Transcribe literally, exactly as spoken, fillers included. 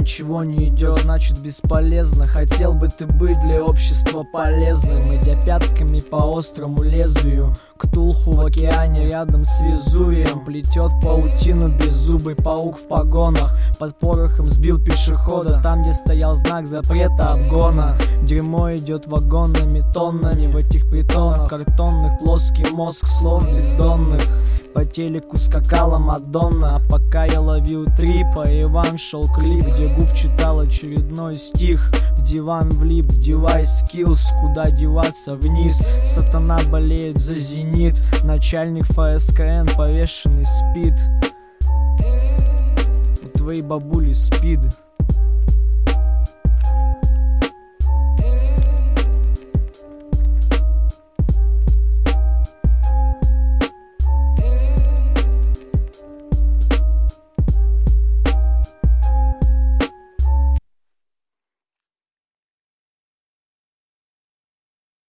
ничего не идет, значит бесполезно. Хотел бы ты быть для общества полезным, идя пятками по острому лезвию. Ктулху в океане рядом с Везувием плетет паутину беззубый паук в погонах. Под порохом сбил пешехода там, где стоял знак запрета обгона. Дерьмо идет вагонными тоннами в этих притонах картонных, плоский мозг слов бездонных. По телеку скакала Мадонна, а пока я ловил трипа, Иван шел клип, где Гуф читал очередной стих. В диван влип, девайс скиллс, куда деваться вниз. Сатана болеет за зенит, начальник ФСКН повешенный спит. У твоей бабули спид.